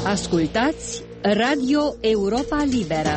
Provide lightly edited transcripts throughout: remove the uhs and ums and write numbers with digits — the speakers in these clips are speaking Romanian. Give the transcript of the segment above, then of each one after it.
Ascultați Radio Europa Liberă.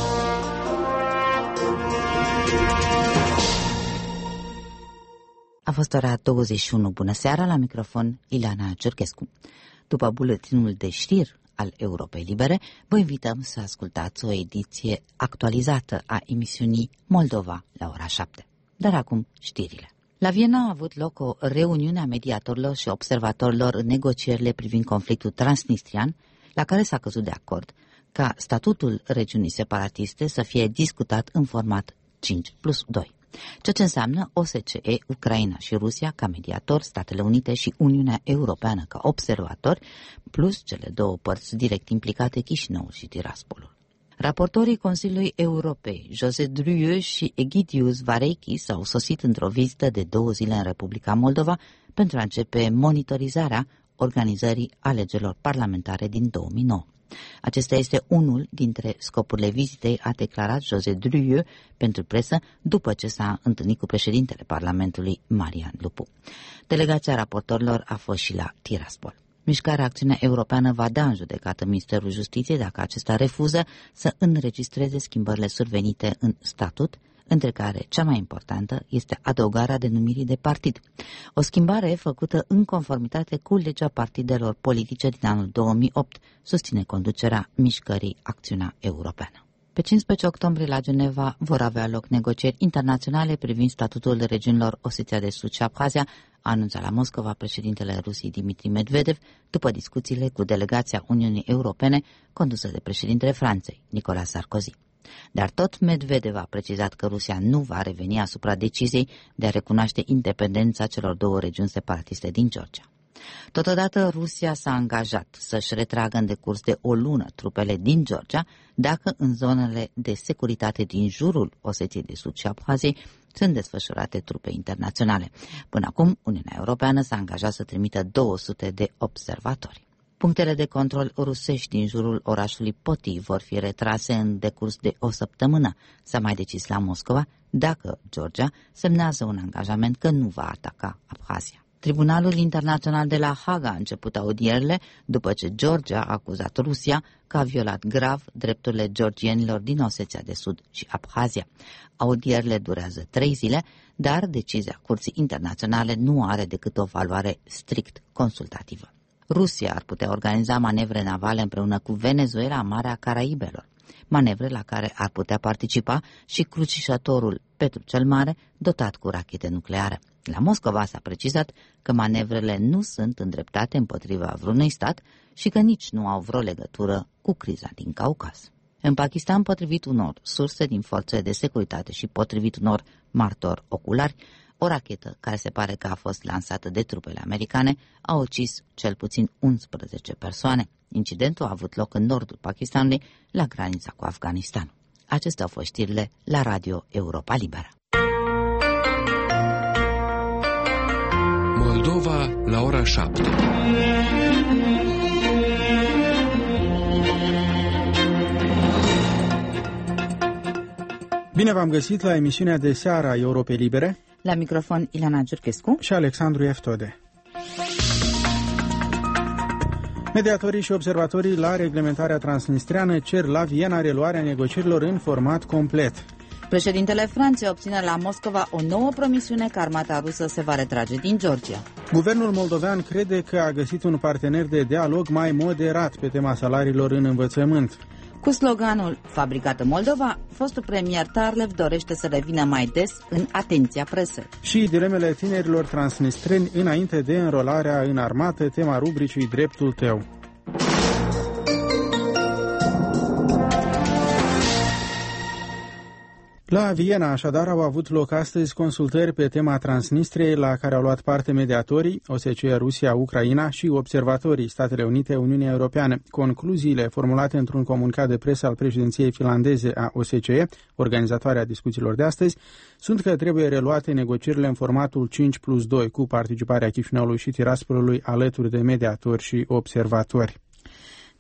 A fost ora 21. Bună seara, la microfon Ileana Ciurchescu. După buletinul de știri al Europei Libere, vă invităm să ascultați o ediție actualizată a emisiunii Moldova la ora 7. Dar acum știrile. La Viena a avut loc o reuniune a mediatorilor și observatorilor în negocierile privind conflictul transnistrian, la care s-a căzut de acord ca statutul regiunii separatiste să fie discutat în format 5+2, ceea ce înseamnă OSCE, Ucraina și Rusia ca mediator, Statele Unite și Uniunea Europeană ca observatori, plus cele două părți direct implicate, Chișinăul și Tiraspolul. Raportorii Consiliului Europei, José Drieu și Egidius Vareiki, s-au sosit într-o vizită de 2 zile în Republica Moldova pentru a începe monitorizarea organizării alegerilor parlamentare din 2009. Acesta este unul dintre scopurile vizitei, a declarat José Drieu pentru presă după ce s-a întâlnit cu președintele Parlamentului, Marian Lupu. Delegația raportorilor a fost și la Tiraspol. Mișcarea Acțiune Europeană va da în judecată Ministerul Justiției dacă acesta refuză să înregistreze schimbările survenite în statut, între care cea mai importantă este adăugarea denumirii de partid. O schimbare făcută în conformitate cu legea partidelor politice din anul 2008, susține conducerea Mișcării Acțiunea Europeană. Pe 15 octombrie la Geneva vor avea loc negocieri internaționale privind statutul regiunilor Osetia de Sud și Abhazia, a anunțat la Moscova președintele Rusiei Dmitri Medvedev, după discuțiile cu delegația Uniunii Europene condusă de președintele Franței, Nicolas Sarkozy. Dar tot Medvedev a precizat că Rusia nu va reveni asupra deciziei de a recunoaște independența celor două regiuni separatiste din Georgia. Totodată, Rusia s-a angajat să-și retragă în decurs de o lună trupele din Georgia, dacă în zonele de securitate din jurul Osetiei de Sud și Abhaziei sunt desfășurate trupe internaționale. Până acum, Uniunea Europeană s-a angajat să trimită 200 de observatori. Punctele de control rusești din jurul orașului Poti vor fi retrase în decurs de o săptămână. S-a mai decis la Moscova dacă Georgia semnează un angajament că nu va ataca Abhazia. Tribunalul Internațional de la Haga a început audierile după ce Georgia a acuzat Rusia că a violat grav drepturile georgienilor din Osetia de Sud și Abhazia. Audierile durează 3 zile, dar decizia Curții Internaționale nu are decât o valoare strict consultativă. Rusia ar putea organiza manevre navale împreună cu Venezuela în Marea Caraibelor, manevre la care ar putea participa și crucișătorul Petru cel Mare, dotat cu rachete nucleare. La Moscova s-a precizat că manevrele nu sunt îndreptate împotriva vreunui stat și că nici nu au vreo legătură cu criza din Caucaz. În Pakistan, potrivit unor surse din forțele de securitate și potrivit unor martori oculari, o rachetă care se pare că a fost lansată de trupele americane a ucis cel puțin 11 persoane. Incidentul a avut loc în nordul Pakistanului, la granița cu Afganistanul. Acestea au fost știrile la Radio Europa Liberă. Moldova la ora 7. Bine v-am găsit la emisiunea de seară a Europei Libere. La microfon Ileana Ciurchescu și Alexandru Eftode. Mediatorii și observatorii la reglementarea transnistriană cer la Viena reluarea negocierilor în format complet. Președintele Franței obține la Moscova o nouă promisiune că armata rusă se va retrage din Georgia. Guvernul moldovean crede că a găsit un partener de dialog mai moderat pe tema salariilor în învățământ. Cu sloganul Fabricată Moldova, fostul premier Tarlev dorește să revină mai des în atenția presei. Și dilemele tinerilor transnistreni înainte de înrolarea în armată, tema rubricii Dreptul tău. La Viena, așadar, au avut loc astăzi consultări pe tema Transnistriei, la care au luat parte mediatorii, OSCE, Rusia, Ucraina și observatorii Statele Unite, Uniunea Europeană. Concluziile formulate într-un comunicat de presă al președinției finlandeze a OSCE, organizatoarea discuțiilor de astăzi, sunt că trebuie reluate negocierile în formatul 5+2, cu participarea Chișinăului și Tiraspolului alături de mediatori și observatori.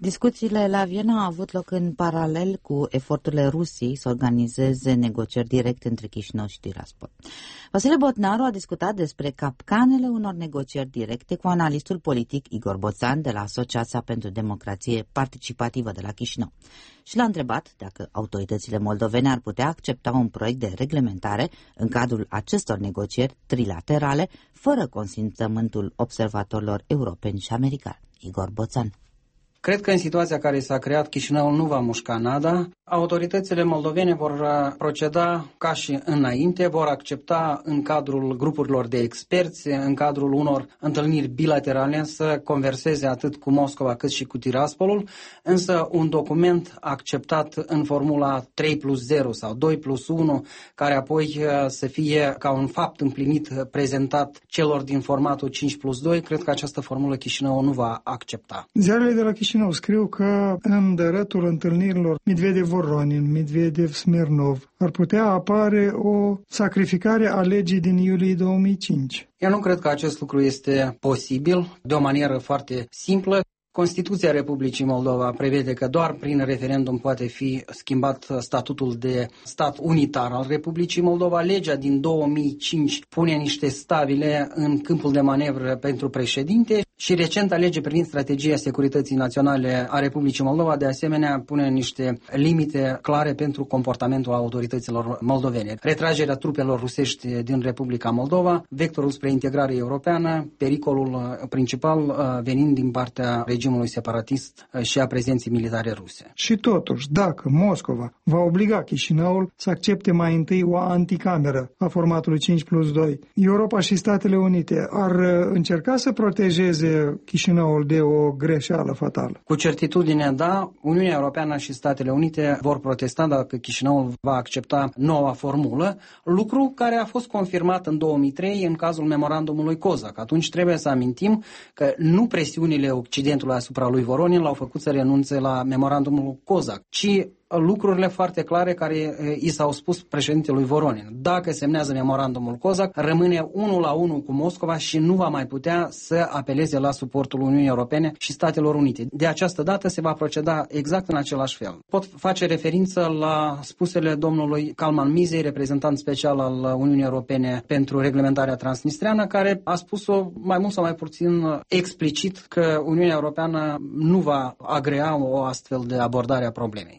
Discuțiile la Viena au avut loc în paralel cu eforturile Rusiei să organizeze negocieri directe între Chișinău și Tiraspol. Vasile Botnaru a discutat despre capcanele unor negocieri directe cu analistul politic Igor Boțan de la Asociația pentru Democrație Participativă de la Chișinău și l-a întrebat dacă autoritățile moldovene ar putea accepta un proiect de reglementare în cadrul acestor negocieri trilaterale fără consimțământul observatorilor europeni și americani. Igor Boțan. Cred că în situația care s-a creat, Chișinăul nu va mușca nada. Autoritățile moldovene vor proceda ca și înainte, vor accepta în cadrul grupurilor de experți, în cadrul unor întâlniri bilaterale, să converseze atât cu Moscova cât și cu Tiraspolul, însă un document acceptat în formula 3+0 sau 2+1, care apoi să fie ca un fapt împlinit prezentat celor din formatul 5+2, cred că această formulă Chișinău nu va accepta. Ziarele de la Chișinău scriu că în dărătul întâlnirilor Medvedev-Voronin, Medvedev-Smirnov ar putea apare o sacrificare a legii din iulie 2005. Eu nu cred că acest lucru este posibil de o manieră foarte simplă. Constituția Republicii Moldova prevede că doar prin referendum poate fi schimbat statutul de stat unitar al Republicii Moldova. Legea din 2005 pune niște stabile în câmpul de manevră pentru președinte și recenta lege privind strategia securității naționale a Republicii Moldova de asemenea pune niște limite clare pentru comportamentul autorităților moldovene. Retragerea trupelor rusești din Republica Moldova, vectorul spre integrare europeană, pericolul principal venind din partea regimului separatist și a prezenței militare ruse. Și totuși, dacă Moscova va obliga Chișinăul să accepte mai întâi o anticameră a formatului 5+2, Europa și Statele Unite ar încerca să protejeze Chișinăul de o greșeală fatală? Cu certitudine, da. Uniunea Europeană și Statele Unite vor protesta dacă Chișinăul va accepta noua formulă, lucru care a fost confirmat în 2003 în cazul memorandumului COSAC. Atunci trebuie să amintim că nu presiunile Occidentului asupra lui Voronin l-au făcut să renunțe la memorandumul COSAC, ci lucrurile foarte clare care i s-au spus președintelui Voronin. Dacă semnează memorandumul COSAC, rămâne 1-1 cu Moscova și nu va mai putea să apeleze la suportul Uniunii Europene și Statelor Unite. De această dată se va proceda exact în același fel. Pot face referință la spusele domnului Calman Mizei, reprezentant special al Uniunii Europene pentru reglementarea transnistreană, care a spus-o mai mult sau mai puțin explicit că Uniunea Europeană nu va agrea o astfel de abordare a problemei.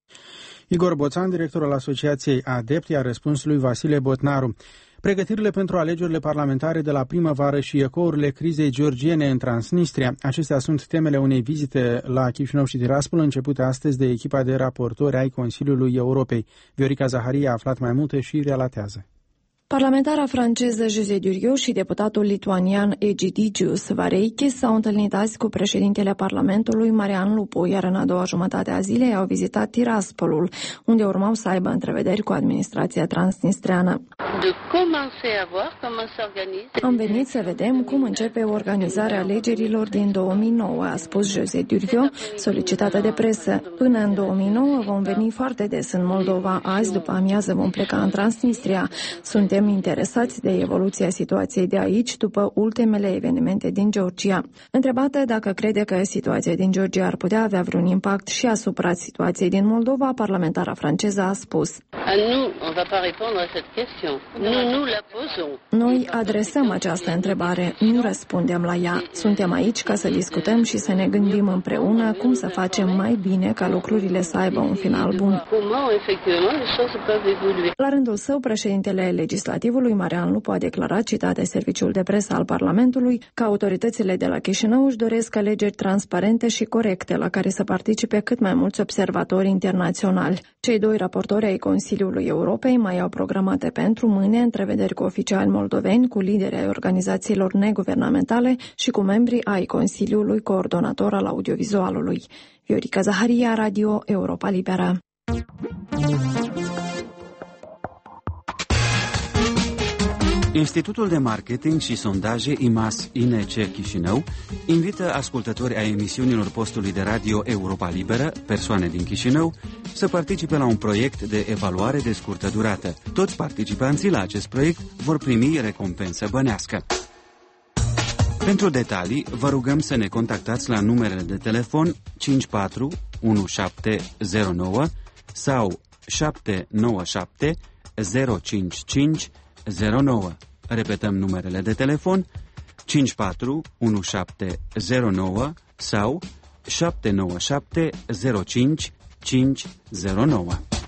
Igor Boțan, director al Asociației ADEPT, i-a răspuns lui Vasile Botnaru. Pregătirile pentru alegerile parlamentare de la primăvară și ecourile crizei georgiene în Transnistria, acestea sunt temele unei vizite la Chișinău și Tiraspol începute astăzi de echipa de raportori ai Consiliului Europei. Viorica Zaharia a aflat mai multe și relatează. Parlamentara franceză José Durieux și deputatul lituanian Egidijus Vareikis s-au întâlnit azi cu președintele Parlamentului Marian Lupu, iar în a doua jumătate a zilei au vizitat Tiraspolul, unde urmau să aibă întrevederi cu administrația transnistreană. Am venit să vedem cum începe organizarea alegerilor din 2009, a spus José Durieux, solicitată de presă. Până în 2009 vom veni foarte des în Moldova. Azi, după amiază, vom pleca în Transnistria. Suntem interesați de evoluția situației de aici după ultimele evenimente din Georgia. Întrebată dacă crede că situația din Georgia ar putea avea vreun impact și asupra situației din Moldova, parlamentara franceză a spus: Noi adresăm această întrebare, nu răspundem la ea. Suntem aici ca să discutăm și să ne gândim împreună cum să facem mai bine ca lucrurile să aibă un final bun. La rândul său, președintele legislativului Marian Lupu a declarat, citat de serviciul de presă al Parlamentului, că autoritățile de la Chișinău își doresc alegeri transparente și corecte, la care să participe cât mai mulți observatori internaționali. Cei doi raportori ai Consiliului Europei mai au programate pentru mâine întrevederi cu oficiali moldoveni, cu lideri ai organizațiilor neguvernamentale și cu membrii ai Consiliului Coordonator al Audiovizualului. Viorica Zaharia, Radio Europa Liberă. Institutul de Marketing și Sondaje IMAS-INC Chișinău invită ascultători ai emisiunilor postului de radio Europa Liberă, persoane din Chișinău, să participe la un proiect de evaluare de scurtă durată. Toți participanții la acest proiect vor primi recompensă bănească. Pentru detalii, vă rugăm să ne contactați la numerele de telefon 54 1709 sau 797 055 09. Repetăm numerele de telefon 54 1709 sau 797 05 509.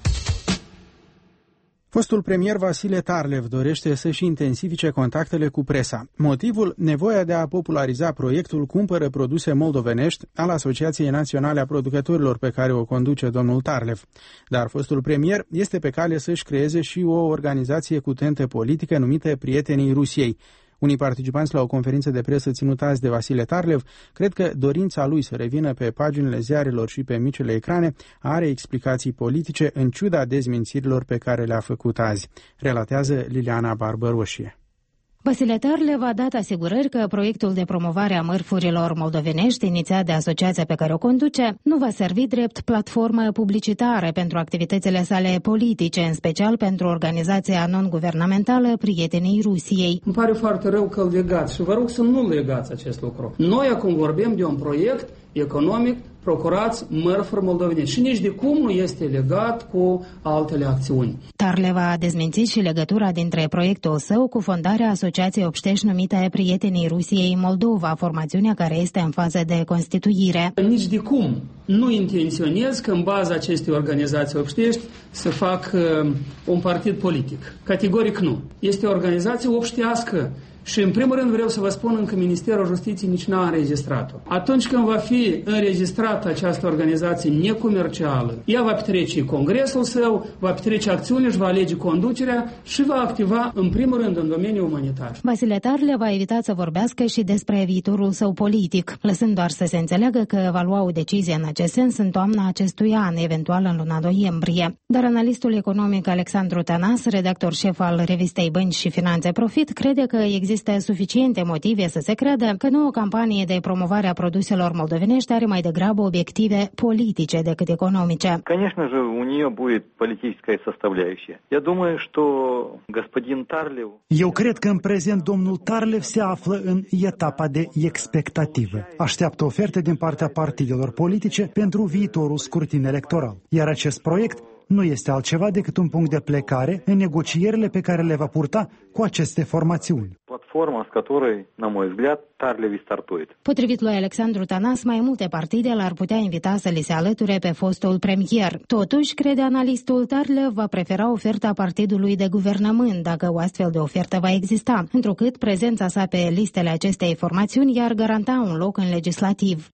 Fostul premier Vasile Tarlev dorește să-și intensifice contactele cu presa. Motivul? Nevoia de a populariza proiectul Cumpără produse moldovenești al Asociației Naționale a Producătorilor pe care o conduce domnul Tarlev. Dar fostul premier este pe cale să-și creeze și o organizație cu tentă politică numită Prietenii Rusiei. Unii participanți la o conferință de presă ținută azi de Vasile Tarlev cred că dorința lui să revină pe paginile ziarelor și pe micile ecrane are explicații politice în ciuda dezmințirilor pe care le-a făcut azi, relatează Liliana Barbăroșie. Vasile Tarlev a dat asigurări că proiectul de promovare a mărfurilor moldovenești, inițiat de asociația pe care o conduce, nu va servi drept platformă publicitară pentru activitățile sale politice, în special pentru organizația non-guvernamentală Prietenii Rusiei. Îmi pare foarte rău că îl legați și vă rog să nu legați acest lucru. Noi acum vorbim de un proiect economic, procurați mărfuri moldovenești și nici de cum nu este legat cu altele acțiuni. Tarlev a dezmințit și legătura dintre proiectul său cu fondarea asociației obștești numită Prietenii Rusiei Moldova, formațiunea care este în fază de constituire. Nici de cum nu intenționez că în baza acestei organizații obștești să fac un partid politic. Categoric nu. Este o organizație obștească. Și în primul rând vreau să vă spun că Ministerul Justiției nici n-a înregistrat-o. Atunci când va fi înregistrată această organizație necomercială, ea va petrece congresul său, va petrece acțiuni, își va alege conducerea și va activa în primul rând în domeniul umanitar. Vasile Tarlev a evitat să vorbească și despre viitorul său politic, lăsând doar să se înțeleagă că va lua o decizie în acest sens în toamna acestui an, eventual în luna noiembrie. Dar analistul economic Alexandru Tanas, redactor șef al revistei Bănci și Finanțe Profit, crede că există suficiente motive să se creadă că noua campanie de promovare a produselor moldovenești are mai degrabă obiective politice decât economice. Конечно же, у нее будет политическая составляющая. Я думаю, что господин Tarlev... Eu cred că în prezent domnul Tarlev se află în etapa de expectativă. Așteaptă oferte din partea partidelor politice pentru viitorul scrutin electoral. Iar acest proiect nu este altceva decât un punct de plecare în negocierile pe care le va purta cu aceste formațiuni. Platforma с которой, на мой взгляд, Tarlev стартует. Potrivit lui Alexandru Tanas, mai multe partide l-ar putea invita să li se alăture pe fostul premier. Totuși, crede analistul, Tarlev va prefera oferta partidului de guvernământ, dacă o astfel de ofertă va exista, întrucât prezența sa pe listele acestei formațiuni i-ar garanta un loc în legislativ.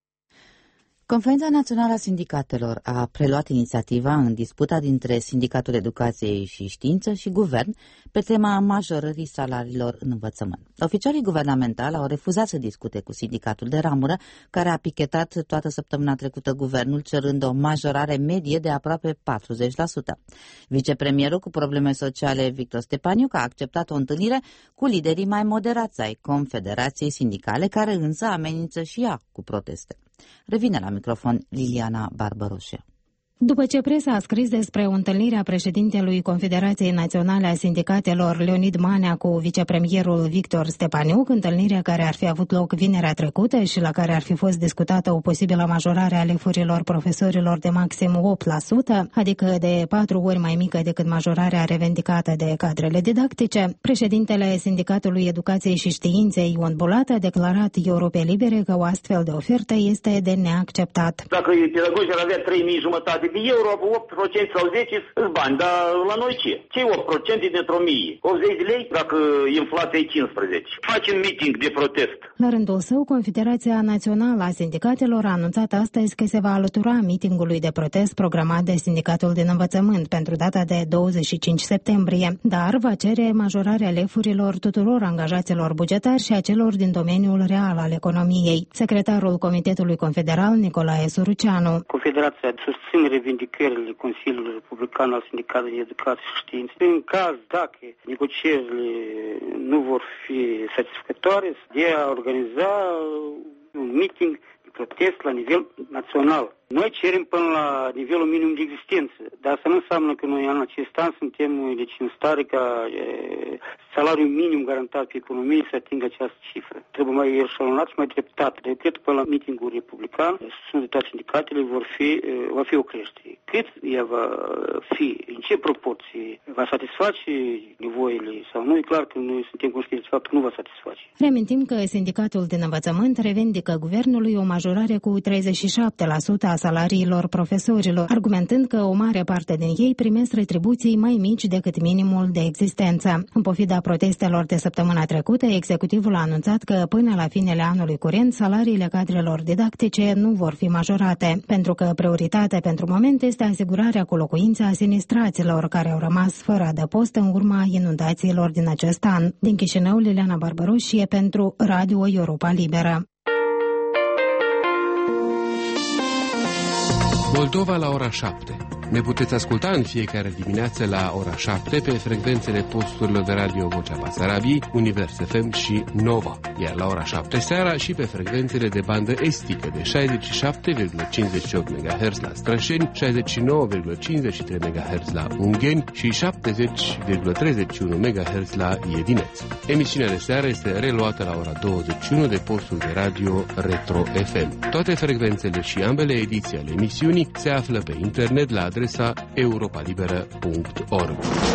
Conferința Națională a Sindicatelor a preluat inițiativa în disputa dintre Sindicatul Educației și Știință și Guvern pe tema majorării salariilor în învățământ. Oficialii guvernamentali au refuzat să discute cu sindicatul de ramură, care a pichetat toată săptămâna trecută guvernul, cerând o majorare medie de aproape 40%. Vicepremierul cu probleme sociale Victor Stepaniuc a acceptat o întâlnire cu liderii mai moderați ai Confederației Sindicale, care însă amenință și ea cu proteste. Revine la microfon Liliana Barbăroșie. După ce presa a scris despre o întâlnire a președintelui Confederației Naționale a Sindicatelor Leonid Manea cu vicepremierul Victor Stepaniuc, întâlnirea care ar fi avut loc vinerea trecută și la care ar fi fost discutată o posibilă majorare a lefurilor profesorilor de maxim 8%, adică de 4 ori mai mică decât majorarea revendicată de cadrele didactice, președintele Sindicatului Educației și Științei Ion Bulat a declarat Europei Libere că o astfel de ofertă este de neacceptat. Dacă pedagogii ar avea 3.500 de euro, 8% sau 10 sunt bani, dar la noi ce? Ce 8% dintr-o 1000? 80 de lei dacă inflația e 15. Facem meeting de protest. La rândul său, Confederația Națională a Sindicatelor a anunțat astăzi că se va alătura meetingului de protest programat de Sindicatul din Învățământ pentru data de 25 septembrie, dar va cere majorarea lefurilor tuturor angajaților bugetari și a celor din domeniul real al economiei. Secretarul Comitetului Confederal, Nicolae Suruceanu. Confederația susține revendicările Consiliului Republican al Sindicatului de Educație și Știință. În caz dacă negocierile nu vor fi satisfăcătoare, de a organiza un meeting de protest la nivel național. Noi cerem până la nivelul minim de existență, dar asta nu înseamnă că noi în acest an suntem în stare ca salariul minim garantat pe economie să atingă această cifră. Trebuie mai eșalonat și mai treptat. De cred până la mitingul republican, susținut de toate sindicatele, va fi o creștere. Cât ea va fi, în ce proporție va satisface nevoile sau nu, e clar că noi suntem conștienți de fapt că nu va satisface. Reamintim că sindicatul din învățământ revendică guvernului o majorare cu 37% a salariilor profesorilor, argumentând că o mare parte din ei primesc retribuții mai mici decât minimul de existență. În pofida protestelor de săptămâna trecută, executivul a anunțat că până la finele anului curent salariile cadrelor didactice nu vor fi majorate, pentru că prioritatea pentru moment este asigurarea cu locuința a sinistraților care au rămas fără adăpost în urma inundațiilor din acest an. Din Chișinău, Liliana Barbaroșie pentru Radio Europa Liberă. Moldova la ora 7. Ne puteți asculta în fiecare dimineață la ora 7 pe frecvențele posturilor de radio Vocea Basarabiei, Univers FM și Nova, iar la ora 7 seara și pe frecvențele de bandă estică de 67,58 MHz la Strășeni, 69,53 MHz la Ungheni și 70,31 MHz la Iedineț. Emisiunea de seară este reluată la ora 21 de postul de radio Retro FM. Toate frecvențele și ambele ediții ale emisiunii se află pe internet la adresa europalibera.org.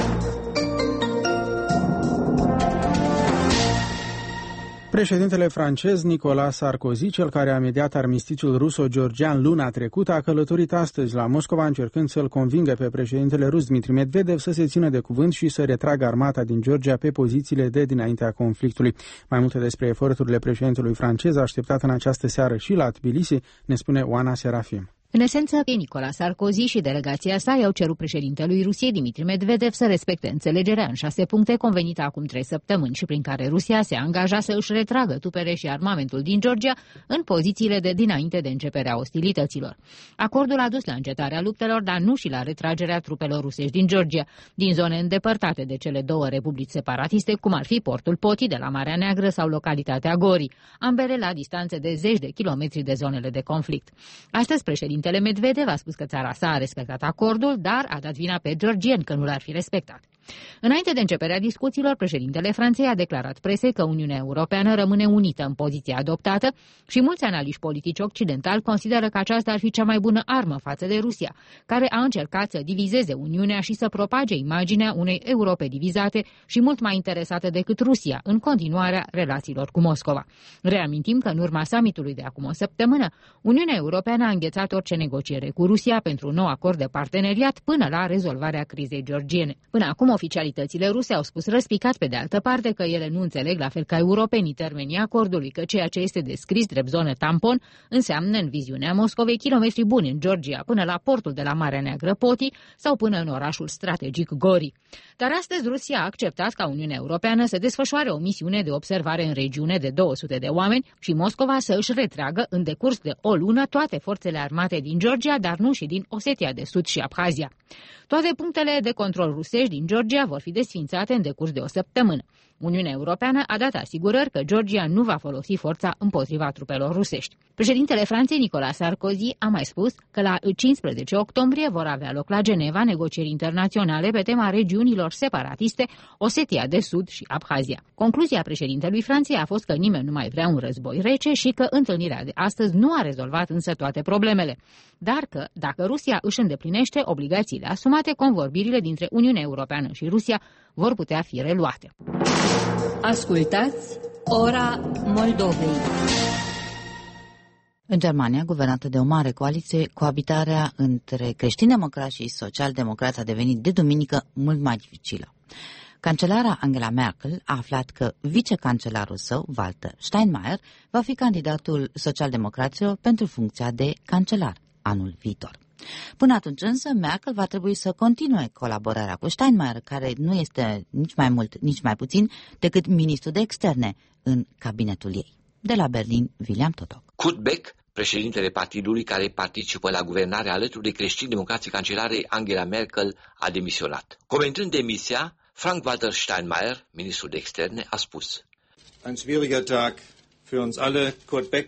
Președintele francez Nicolas Sarkozy, cel care a mediat armistițiul ruso-georgian luna trecută, a călătorit astăzi la Moscova încercând să-l convingă pe președintele rus Dmitri Medvedev să se țină de cuvânt și să retragă armata din Georgia pe pozițiile de dinaintea conflictului. Mai multe despre eforturile președintelui francez așteptat în această seară și la Tbilisi ne spune Oana Serafim. În esență, Nicolas Sarkozy și delegația sa i-au cerut președintelui Rusiei Dmitri Medvedev să respecte înțelegerea în 6 puncte convenită acum 3 săptămâni și prin care Rusia se angaja să își retragă trupele și armamentul din Georgia în pozițiile de dinainte de începerea ostilităților. Acordul a dus la încetarea luptelor, dar nu și la retragerea trupelor rusești din Georgia, din zone îndepărtate de cele două republici separatiste, cum ar fi portul Poti de la Marea Neagră sau localitatea Gori, ambele la distanțe de 10 de kilometri de zonele de conflict. Astăzi, președintele Medvedev a spus că țara sa a respectat acordul, dar a dat vina pe georgieni că nu l-ar fi respectat. Înainte de începerea discuțiilor, președintele Franței a declarat presei că Uniunea Europeană rămâne unită în poziția adoptată și mulți analiști politici occidentali consideră că aceasta ar fi cea mai bună armă față de Rusia, care a încercat să divizeze Uniunea și să propage imaginea unei Europe divizate și mult mai interesate decât Rusia în continuarea relațiilor cu Moscova. Reamintim că în urma summitului de acum o săptămână, Uniunea Europeană a înghețat orice negociere cu Rusia pentru un nou acord de parteneriat până la rezolvarea crizei georgiene. Până acum, oficialitățile ruse au spus răspicat pe de altă parte că ele nu înțeleg la fel ca europenii termenii acordului, că ceea ce este descris drept zonă tampon înseamnă în viziunea Moscovei kilometri buni în Georgia până la portul de la Marea Neagră Poti sau până în orașul strategic Gori. Dar astăzi Rusia a acceptat ca Uniunea Europeană să desfășoare o misiune de observare în regiune de 200 de oameni și Moscova să își retragă în decurs de o lună toate forțele armate din Georgia, dar nu și din Osetia de Sud și Abhazia. Toate punctele de control rusești din Georgia vor fi desființate în decurs de o săptămână. Uniunea Europeană a dat asigurări că Georgia nu va folosi forța împotriva trupelor rusești. Președintele Franței, Nicolas Sarkozy, a mai spus că la 15 octombrie vor avea loc la Geneva negocieri internaționale pe tema regiunilor separatiste Osetia de Sud și Abhazia. Concluzia președintelui Franței a fost că nimeni nu mai vrea un război rece și că întâlnirea de astăzi nu a rezolvat însă toate problemele, dar că, dacă Rusia își îndeplinește obligațiile asumate, convorbirile dintre Uniunea Europeană și Rusia vor putea fi reluate. Ascultați Ora Moldovei. În Germania, guvernată de o mare coaliție, coabitarea între creștini-democrați și social-democrați a devenit de duminică mult mai dificilă. Cancelara Angela Merkel a aflat că vicecancelarul său, Walter Steinmeier, va fi candidatul social-democraților pentru funcția de cancelar anul viitor. Până atunci însă, Merkel va trebui să continue colaborarea cu Steinmeier, care nu este nici mai mult, nici mai puțin decât ministru de externe în cabinetul ei. De la Berlin, William Totoc. Kurt Beck, președintele partidului care participă la guvernare alături de creștini-democrații cancelarei Angela Merkel, a demisionat. Comentând demisia, Frank-Walter Steinmeier, ministrul de externe, a spus: Ein schwieriger Tag für uns alle. Kurt Beck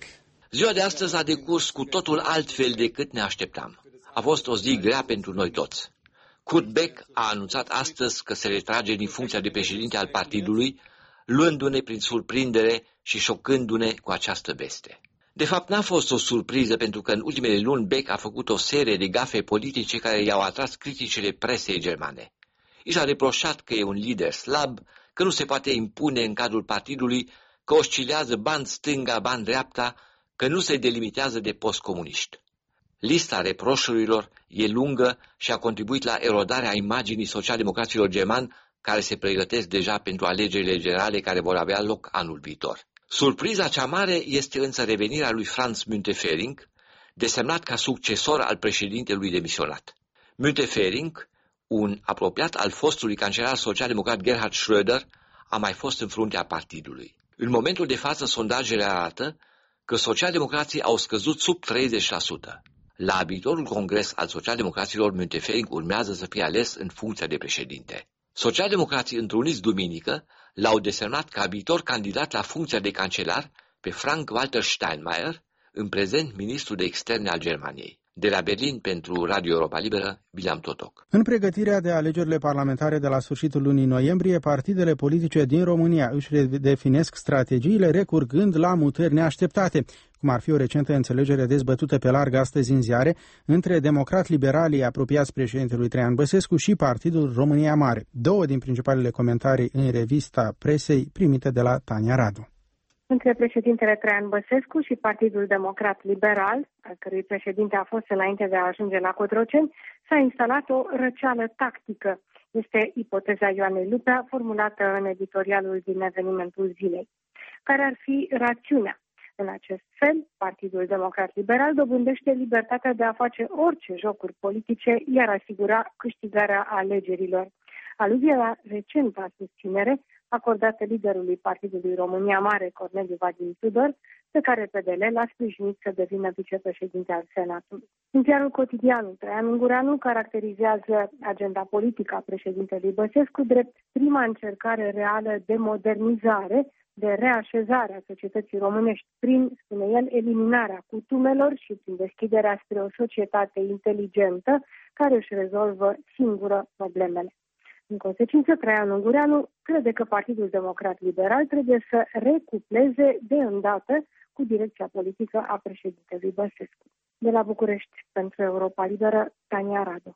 Ziua de astăzi a decurs cu totul altfel decât ne așteptam. A fost o zi grea pentru noi toți. Kurt Beck a anunțat astăzi că se retrage din funcția de președinte al partidului, luându-ne prin surprindere și șocându-ne cu această veste. De fapt, n-a fost o surpriză pentru că în ultimele luni Beck a făcut o serie de gafe politice care i-au atras criticile presei germane. I s-a reproșat că e un lider slab, că nu se poate impune în cadrul partidului, că oscilează bani stânga, bani dreapta, că nu se delimitează de postcomuniști. Lista reproșurilor e lungă și a contribuit la erodarea imaginii socialdemocraților germani care se pregătesc deja pentru alegerile generale care vor avea loc anul viitor. Surpriza cea mare este însă revenirea lui Franz Müntefering, desemnat ca succesor al președintelui demisionat. Müntefering, un apropiat al fostului cancelar social-democrat Gerhard Schröder, a mai fost în fruntea partidului. În momentul de față, sondajele arată că socialdemocrații au scăzut sub 30%. La viitorul congres al socialdemocraților, Müntefering urmează să fie ales în funcția de președinte. Socialdemocrații întruniți duminică l-au desemnat ca viitor candidat la funcția de cancelar pe Frank-Walter Steinmeier, în prezent ministru de externe al Germaniei. De la Berlin, pentru Radio Europa Liberă, William Totoc. În pregătirea de alegerile parlamentare de la sfârșitul lunii noiembrie, partidele politice din România își redefinesc strategiile recurgând la mutări neașteptate, cum ar fi o recentă înțelegere dezbătută pe larg astăzi în ziare între democrat-liberalii apropiați președintelui Traian Băsescu și Partidul România Mare. Două din principalele comentarii în revista presei primite de la Tania Radu. Între președintele Traian Băsescu și Partidul Democrat Liberal, al cărui președinte a fost înainte de a ajunge la Cotroceni, s-a instalat o răceală tactică. Este ipoteza Ioanei Lupea, formulată în editorialul din Evenimentul Zilei. Care ar fi rațiunea? În acest fel, Partidul Democrat Liberal dobândește libertatea de a face orice jocuri politice, iar asigura câștigarea alegerilor. Aluzie la recenta susținere acordată liderului Partidului România Mare, Corneliu Vadim Tudor, pe care PDL l-a sprijinit să devină vicepreședinte al Senatului. În ziarul Cotidianul, Traian Ungureanu caracterizează agenda politică a președintelui Băsescu drept prima încercare reală de modernizare, de reașezare a societății românești prin, spune el, eliminarea cutumelor și prin deschiderea spre o societate inteligentă care își rezolvă singură problemele. În consecință, Traian Ungureanu crede că Partidul Democrat Liberal trebuie să recupleze de îndată cu direcția politică a președintelui Băsescu. De la București, pentru Europa Liberă, Tania Radu.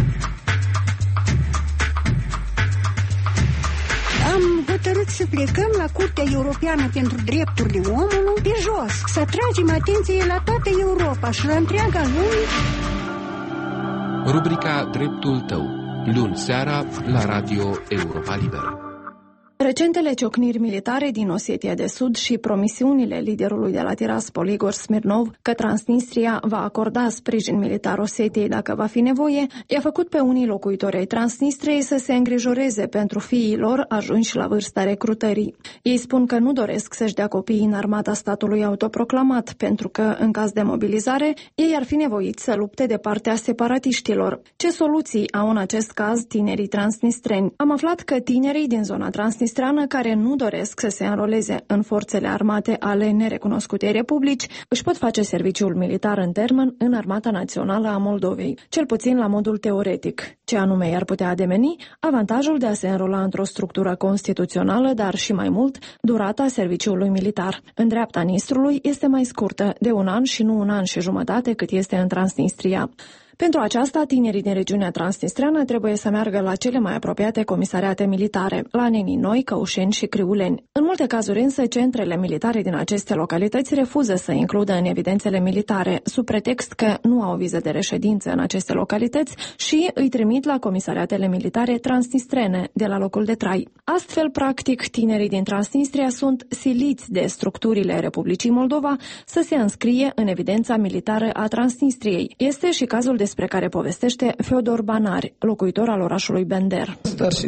Am hotărât să plecăm la Curtea Europeană pentru Drepturile Omului pe jos, să atragem atenție la toată Europa și la întreaga lume. Rubrica Dreptul tău, luni seara la Radio Europa Liberă. Recentele ciocniri militare din Osetia de Sud și promisiunile liderului de la Tiraspol, Igor Smirnov, că Transnistria va acorda sprijin militar Osetiei dacă va fi nevoie, i-a făcut pe unii locuitori ai Transnistriei să se îngrijoreze pentru fiii lor ajunși la vârsta recrutării. Ei spun că nu doresc să-și dea copiii în armata statului autoproclamat, pentru că, în caz de mobilizare, ei ar fi nevoiți să lupte de partea separatiștilor. Ce soluții au în acest caz tinerii transnistreni? Am aflat că tinerii din zona transnistreană care nu doresc să se înroleze în forțele armate ale nerecunoscutei republici își pot face serviciul militar în termen în Armata Națională a Moldovei, cel puțin la modul teoretic. Ce anume i-ar putea ademeni? Avantajul de a se înrola într-o structură constituțională, dar și mai mult, durata serviciului militar. În dreapta Nistrului este mai scurtă, de 1 an și nu 1 an și jumătate cât este în Transnistria. Pentru aceasta, tinerii din regiunea transnistreană trebuie să meargă la cele mai apropiate comisariate militare, la Nenii Noi, Căușeni și Criuleni. În multe cazuri însă, centrele militare din aceste localități refuză să includă în evidențele militare, sub pretext că nu au viză de reședință în aceste localități și îi trimit la comisariatele militare transnistrene, de la locul de trai. Astfel, practic, tinerii din Transnistria sunt siliți de structurile Republicii Moldova să se înscrie în evidența militară a Transnistriei. Este și cazul de despre care povestește Feodor Banari, locuitor al orașului Bender.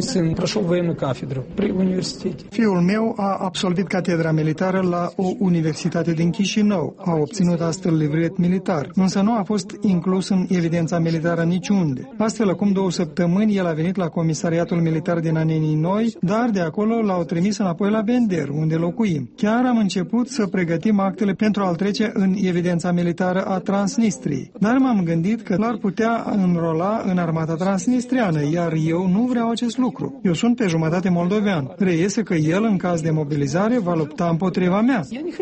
Fiul meu a absolvit catedra militară la o universitate din Chișinău. A obținut astfel livret militar, însă nu a fost inclus în evidența militară niciunde. Astfel, acum 2 săptămâni, el a venit la comisariatul militar din Anenii Noi, dar de acolo l-au trimis înapoi la Bender, unde locuim. Chiar am început să pregătim actele pentru a-l trece în evidența militară a Transnistriei. Dar m-am gândit că l-ar putea înrola în armata transnistriană, iar eu nu vreau acest lucru. Eu sunt pe jumătate moldovean. Reiese că el, în caz de mobilizare, va lupta împotriva mea.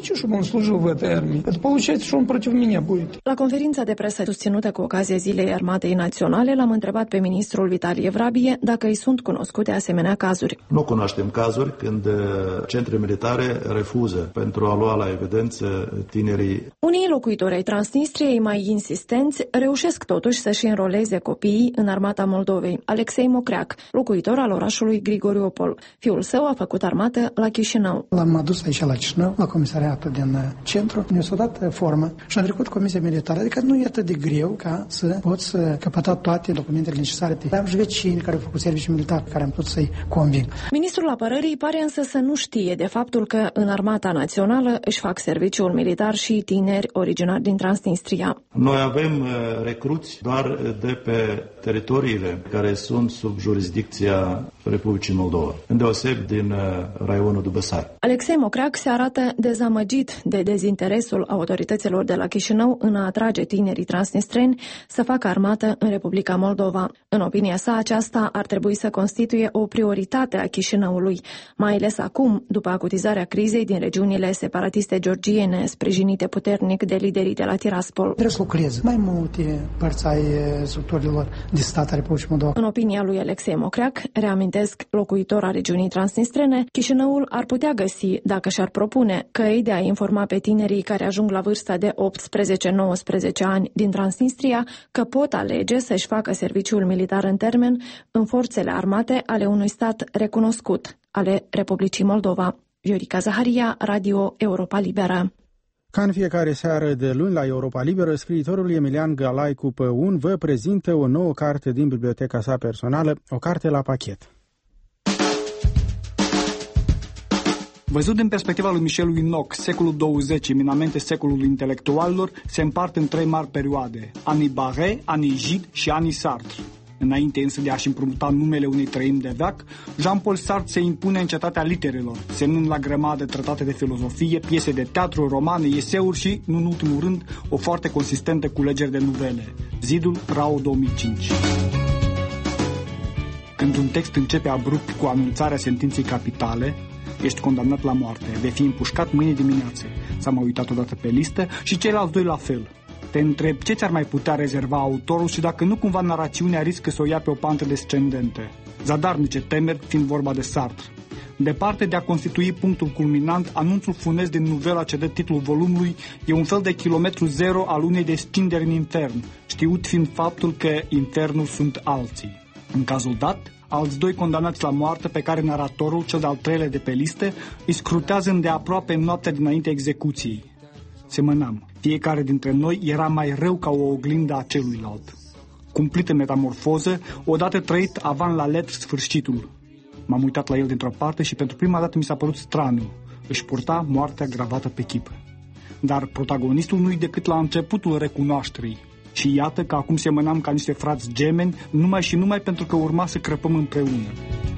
La conferința de presă susținută cu ocazia Zilei Armatei Naționale, l-am întrebat pe ministrul Vitalie Vrabie dacă îi sunt cunoscute asemenea cazuri. Nu cunoaștem cazuri când centre militare refuză pentru a lua la evidență tinerii. Unii locuitori ai Transnistriei mai insistenți reușesc totuși să-și înroleze copiii în armata Moldovei. Alexei Mocreac, locuitor al orașului Grigoriopol. Fiul său a făcut armată la Chișinău. L-am adus aici la Chișinău, la comisariatul din centru. Ne-a dat formă și am trecut comisia militară. Adică nu e atât de greu ca să poți căpăta toate documentele necesare. Am și vecini care au făcut serviciu militar, care am putut să-i conving. Ministrul Apărării pare însă să nu știe de faptul că în armata națională își fac serviciul militar și tineri originari din Transnistria. Noi avem recruți doar de pe teritoriile care sunt sub jurisdicția Republicii Moldova, îndeoseb din raionul Dubăsari. Alexei Mocreac se arată dezamăgit de dezinteresul autorităților de la Chișinău în a atrage tinerii transnistreni să facă armată în Republica Moldova. În opinia sa, aceasta ar trebui să constituie o prioritate a Chișinăului, mai ales acum, după acutizarea crizei din regiunile separatiste georgiene, sprijinite puternic de liderii de la Tiraspol. Trebuie să lucreze mai multe părți ai structurilor de stat a Republicii Moldova. În opinia lui Alexei Mocreac, reamintesc locuitor a regiunii transnistrene, Chișinăul ar putea găsi, dacă și-ar propune, căi de a informa pe tinerii care ajung la vârsta de 18-19 ani din Transnistria că pot alege să-și facă serviciul militar în termen în forțele armate ale unui stat recunoscut, ale Republicii Moldova. Viorica Zaharia, Radio Europa Liberă. Ca în fiecare seară de luni la Europa Liberă, scriitorul Emilian Galaicu Păun vă prezintă o nouă carte din biblioteca sa personală, o carte la pachet. Văzut din perspectiva lui Michel Winoc, secolul 20, eminamente secolul intelectualilor, se împart în 3 mari perioade: anii Barré, anii Gide și anii Sartre. Înainte însă de a-și împrumuta numele unei treimi de veac, Jean-Paul Sartre se impune în cetatea literelor, semnând la grămadă tratate de filozofie, piese de teatru, romane, eseuri și, nu în ultimul rând, o foarte consistentă culegere de nuvele, Zidul RAO 2005. Când un text începe abrupt cu anunțarea sentinței capitale, ești condamnat la moarte, vei fi împușcat mâine dimineață. S-a mai uitat odată pe listă și ceilalți doi la fel. Te întreb ce ți-ar mai putea rezerva autorul și dacă nu cumva narațiunea riscă să o ia pe o pantă descendentă. Zadarnice temeri fiind vorba de Sartre. Departe de a constitui punctul culminant, anunțul funest din novela ce dă titlul volumului e un fel de kilometru zero al unei descinderi în infern, știut fiind faptul că infernul sunt alții. În cazul dat, alți 2 condamnați la moarte pe care naratorul, cel de-al 3-lea de pe listă, îi scrutează îndeaproape în noaptea dinainte execuției. Semănam. Fiecare dintre noi era mai rău ca o oglindă a celuilalt. Cumplită metamorfoză, odată trăit avant la letr sfârșitul. M-am uitat la el dintr-o parte și pentru prima dată mi s-a părut straniu. Își purta moartea gravată pe chip. Dar protagonistul nu-i decât la începutul recunoașterii. Și iată că acum semănam ca niște frați gemeni, numai și numai pentru că urma să crăpăm împreună.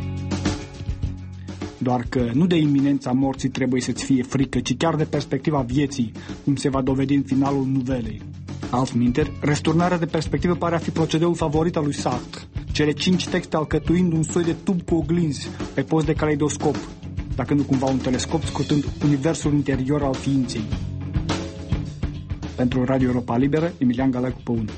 Doar că nu de iminența morții trebuie să-ți fie frică, ci chiar de perspectiva vieții, cum se va dovedi în finalul nuvelei. Altminteri, răsturnarea de perspectivă pare a fi procedeul favorit al lui Sartre, cele 5 texte alcătuind un soi de tub cu oglinzi, pe post de caleidoscop, dacă nu cumva un telescop scrutând universul interior al ființei. Pentru Radio Europa Liberă, Emilian Galaicu Păun.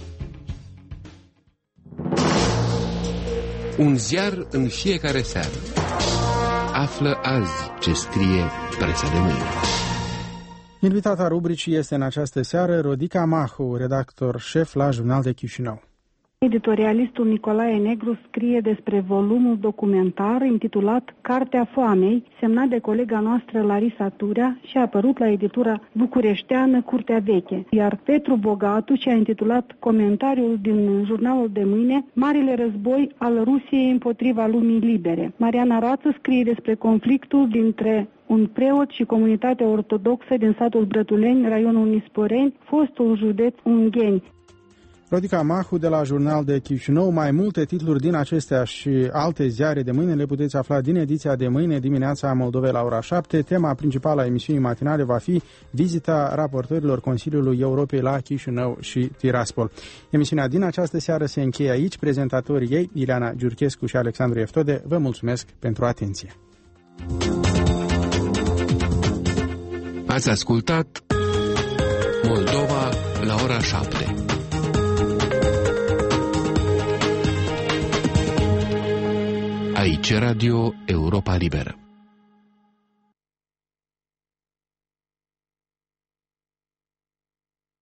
Un ziar în fiecare seară. Află azi ce scrie presa de mâine. Invitata rubricii este în această seară Rodica Mahu, redactor șef la Jurnal de Chișinău. Editorialistul Nicolae Negru scrie despre volumul documentar intitulat Cartea Foamei, semnat de colega noastră Larisa Turea și a apărut la editura bucureșteană Curtea Veche. Iar Petru Bogatu și-a intitulat comentariul din jurnalul de mâine Marele război al Rusiei împotriva lumii libere. Mariana Rață scrie despre conflictul dintre un preot și comunitatea ortodoxă din satul Brătuleni, raionul Nisporeni, fostul județ Ungheni. Rodica Mahu de la Jurnal de Chișinău. Mai multe titluri din acestea și alte ziare de mâine le puteți afla din ediția de mâine dimineața a Moldovei la ora 7. Tema principală a emisiunii matinale va fi vizita raportorilor Consiliului Europei la Chișinău și Tiraspol. Emisiunea din această seară se încheie aici. Prezentatorii ei, Ileana Giurchescu și Alexandru Eftode, vă mulțumesc pentru atenție. Ați ascultat Moldova la ora 7. Aici Radio Europa Liberă.